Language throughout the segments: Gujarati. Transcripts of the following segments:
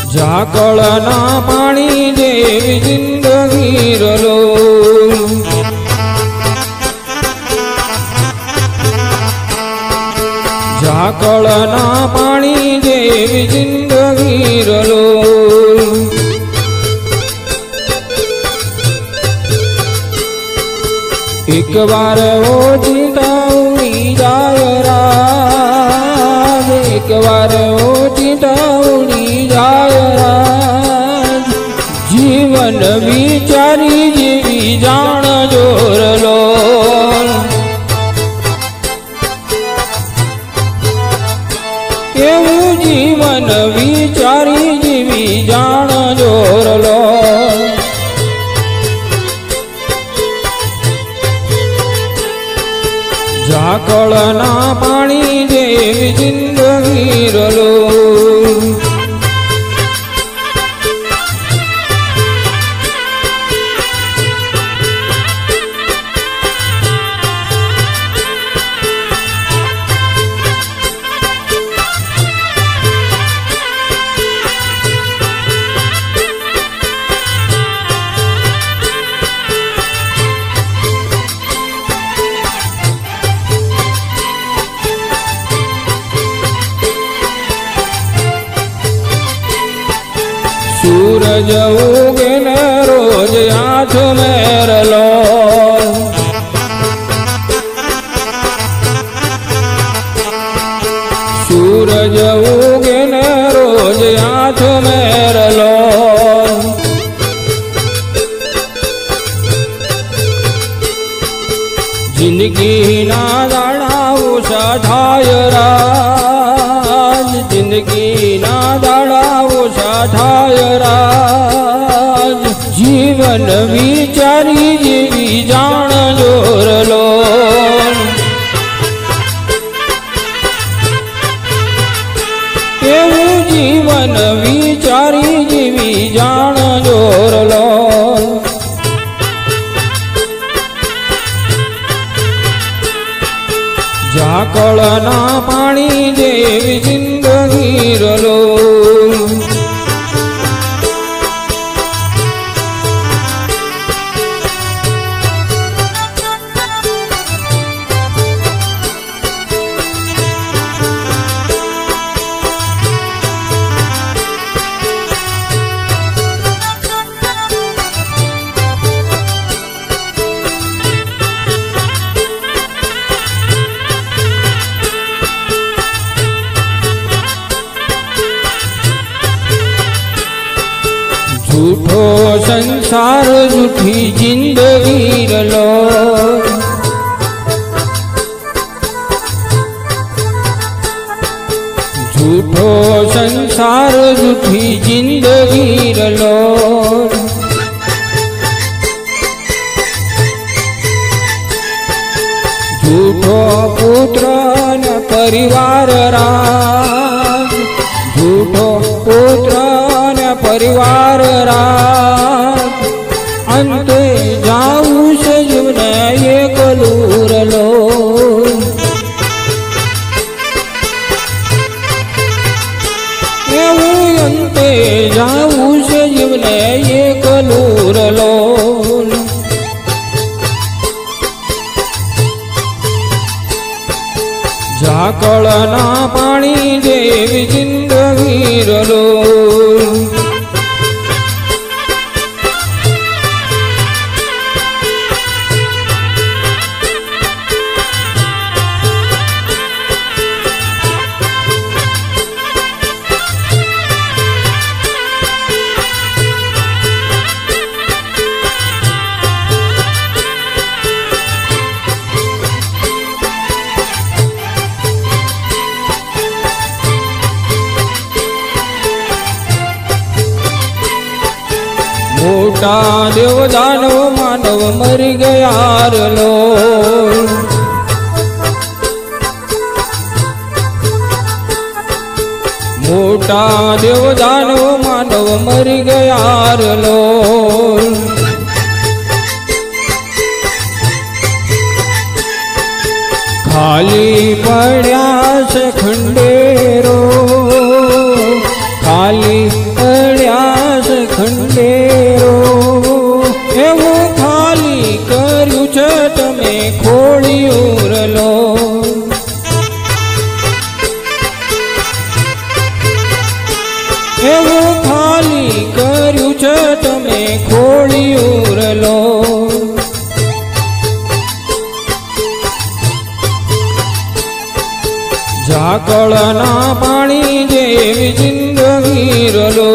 ઝાકળના પાણી જેવી જિંદગી રલો ઝાકળના પાણી જેવી જિંદગી રલો એક વાર ઓચિંતા ઉડી જાય રાજ એક વાર ઓચિંતા ઉડી જાય રાજ જીવન વિચારી જેવી જાણ જોરલો કેવું જીવન વિચારી જેવી જાણ જોરલો ઝાકળના પાણી જેવી જિંદગી રલો सूरज उगे न रोज आँख मेरलो सूरज उगे न रोज आँख मेरलो जिंदगी ना दाड़ा ओछा थाय राज जिंदगी ना दाड़ा ओछा थाय राज जीवन विचारी जेवी जाण जोरलो केवुं जीवन विचारी जेवी जाण जोरलो ઝાકળના પાણી જેવી જિંદગી રલો झूठो संसार झूठी जिंदगी रलो झूठो संसार झूठी जिंदगी रलो झूठो पुत्र न परिवार राज झूठो पुत्र परिवार रात अंते जाऊ से जीवन एक लूरलो अंते जाऊ से जीवन एक लूरलो ઝાકળના પાણી જેવી જિંદગી રલો मोटा देव दानव मानव मर गया लो मोटा देव दानव मानव मर गया लो खाली पड़ा से खंडेरो खाली એવું ખાલી કર્યું છે તમે ખોડિયું લો. ઝાકળના પાણી જેવી જિંદગી રલો.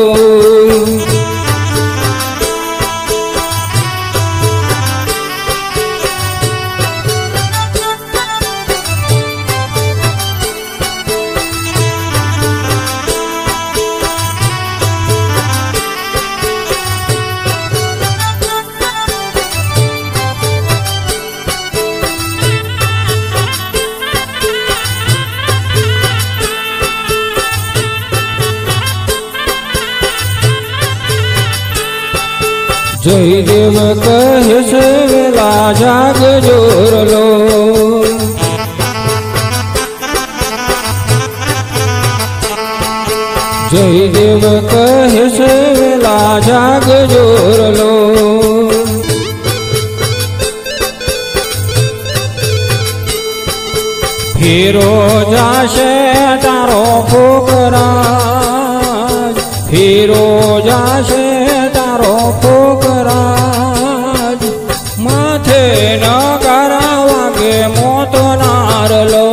જયદેવ કહે છે વેલા જાગજો રલો. જયદેવ કહે છે વેલા જાગજો રલો. ફેરો જાશે તારો ફોકરાજ, ફેરો જાશે તારો ફોકરાજ. માથે નગારા વાગે મોતો નારલો.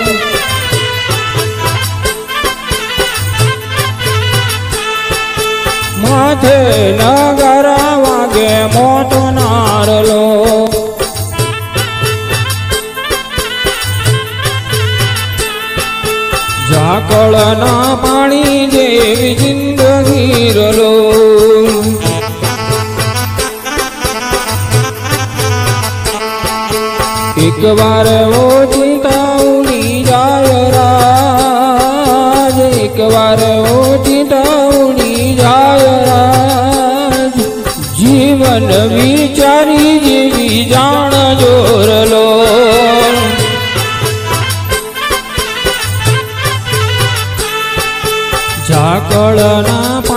માથે નગારા વાગે મોતો નારલો. ઝાકળના પાણી જેવી જિંદગી રલો. એક વાર ઓચિંતા ઉડી જાય રાજ, એક વાર ઓચિંતા ઉડી જાય રાજ. જીવન વિચારી જેવી જાણ જોરલો. ઝાકળના